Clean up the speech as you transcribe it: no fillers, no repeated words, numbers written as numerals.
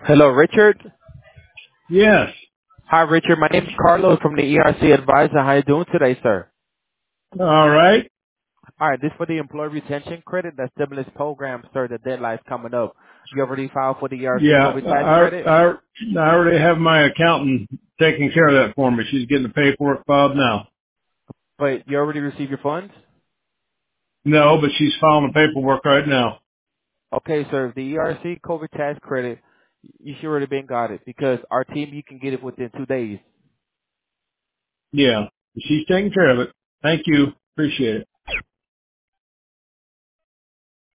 Hello, Richard. Yes. Hi, Richard. My name is Carlos from the ERC Advisor. How you doing today, sir? All right. All right, this for the employee retention credit, that stimulus program, sir. The deadline's coming up. You already filed for the ERC Yeah. COVID tax credit, I already have my accountant taking care of that for me. She's getting the paperwork filed now. but you already received your funds? No, but she's filing the paperwork right now. Okay, sir. The ERC COVID tax credit, you should already been got it because our team, you can get it within 2 days. Yeah. She's taking care of it. Thank you. Appreciate it.